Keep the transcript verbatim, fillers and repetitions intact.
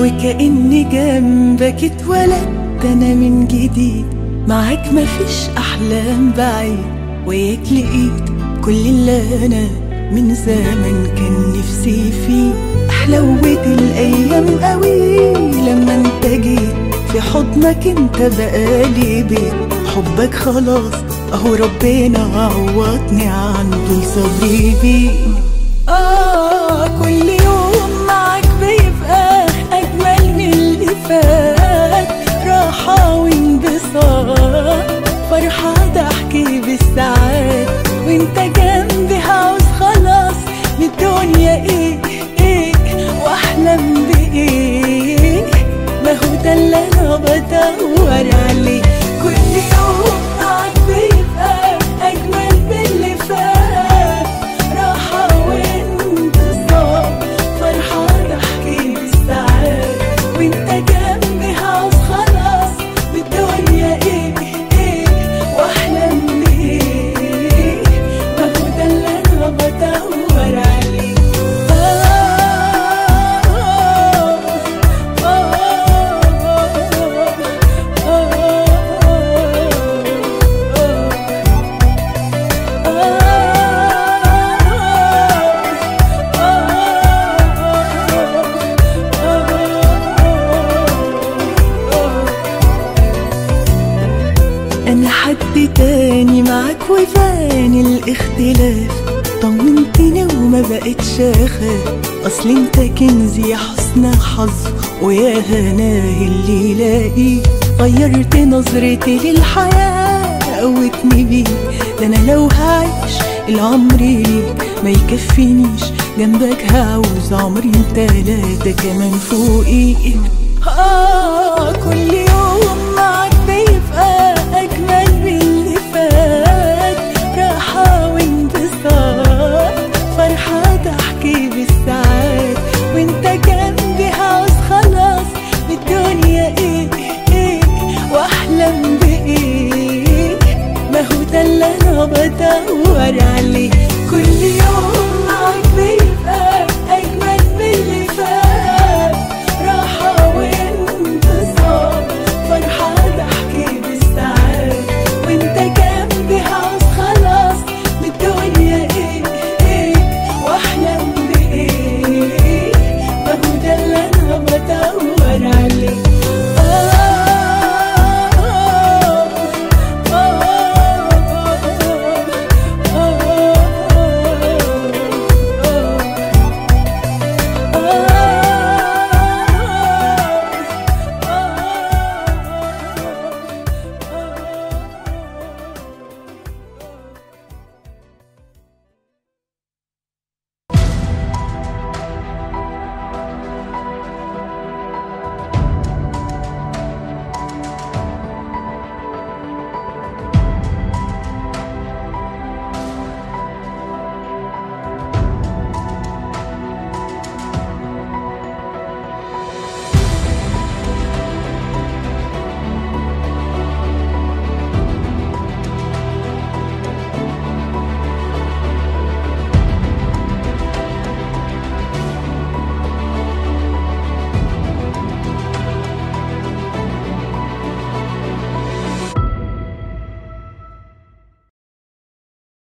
وكأني جنبك اتولدت أنا من جديد. معاك مفيش أحلام بعيد، وياك لقيت كل اللي أنا من زمن كان نفسي فيه. حلوت الأيام قوي لما انت جيت في حضنك، انت بقالي بيت. حبك خلاص اهو ربنا عوضني عن طول صبري بيه. آه كل يوم معاك بيبقى أجمل من اللي فات، راحة وانبساط فرحة ضحكي بالساعات. وانت جنبي هعوز خلاص من الدنيا ايه ايه، واحلم بايه. ما هو ده اللي انا بدور عليه. كل يوم معاك بيبقى اجمل من اللي فات، راحة وانتصار فرحة ضحكي بالساعات. وانت جنبي هعوز خلاص بالدنيا ايه ايه، واحلم بايه. ما هو ده اللي انا بدور عليه. أنا حد تاني معاك وفاني الاختلاف، طمنتني وما بقتش أخاف. أصل انت كنزي يا حسن حظ ويا هناه اللي يلاقيه. غيرت نظرتي للحياة قوتني بيك، ده أنا لو هعيش العمر ليك ما يكفينيش. جنبك هعوز عمرين تلاتة كمان فوقي. آه كل يوم معاك بيبقى أجمل من اللي فات، راحة وانبساط فرحة ضحكي بالساعات. وانت جنبي هعوز خلاص بالدنيا ايه ايه، واحلم بايه. ما هو ده اللي انا بدور عليه. كل